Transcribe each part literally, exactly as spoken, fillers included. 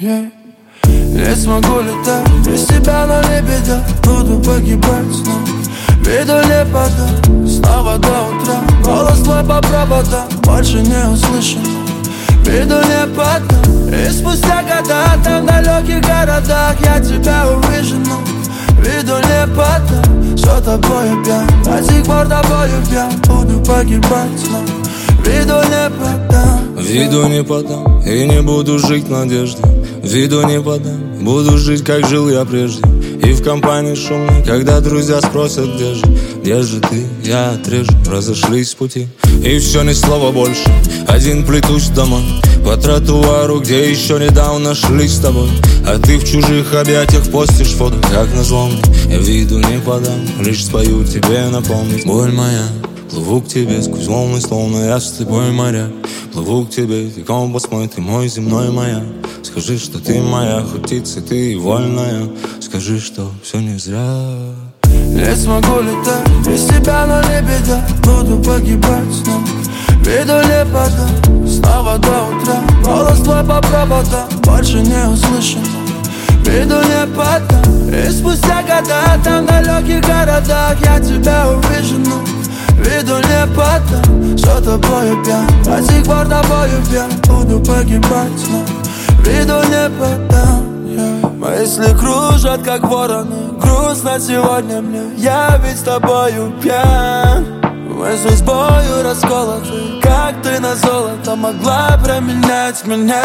yeah. Не смогу летать без тебя, но не беда. Буду погибать снова, виду не подам. Снова до утра, голос твой по проводам. Больше не услышим, виду не подам. И спустя года, там в далеких городах, я тебя увижу, но виду не подам. Все тобою пьян, до сих пор тобою пьян. Буду погибать снова, виду не подам. Виду не подам и не буду жить в надежде. Виду не подам, буду жить, как жил я прежде. И в компании шумной, когда друзья спросят, где же, где же ты, я отрежу. Разошлись пути, и все, ни слова больше. Один плетусь домой, по тротуару, где еще недавно шли с тобой. А ты в чужих объятиях постишь фото, как назло мне. Я виду не подам, лишь спою тебе напомнить. Боль моя, плыву к тебе сквозь волны, словно я с тобой моря. Плыву к тебе, ты компас мой, ты мой земной маяк. Скажи, что ты моя, хоть птица, ты вольная. Скажи, что все не зря. Не смогу летать без тебя, но не беда. Буду погибать снова, виду не подам. Снова до утра, голос твой по проводам. Больше не услышим, виду не подам. И спустя года, там в далеких городах, я тебя увижу, но виду не подам. Все тобою пьян, до сих пор тобою пьян. Буду погибать снова, виду не подам, yeah. Мысли кружат, как вороны. Грустно сегодня мне, я ведь с тобою пьян. Мысли с бою расколоты, как ты на золото могла променять меня.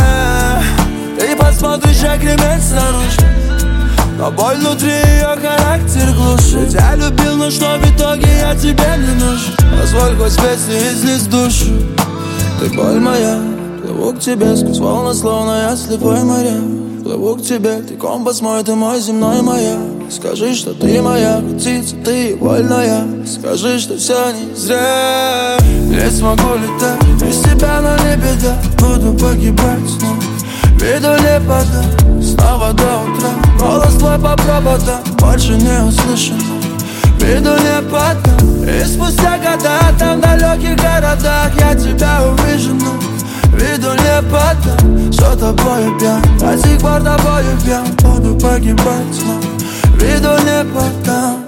Ты посмотришь, как ремень снаружи, но боль внутри ее характер глушит. Я любил, но что в итоге я тебе не нужен. Позволь хоть песни излить душу. Ты боль моя, плыву к тебе сквозь волны, словно я слепой моря. Плыву к тебе, ты компас мой, ты мой земной маяк. Скажи, что ты моя птица, ты вольная. Скажи, что все не зря. Не смогу летать без тебя, но не беда. Буду погибать снова, виду не подам. Снова до утра, голос твой по проводам. Больше не услышим, виду не подам. И спустя года, там в далеких городах, я тебя увижу, но виду не подам. Все тобою пьян, до сих пор тобою пьян. Буду погибать снова, виду не подам.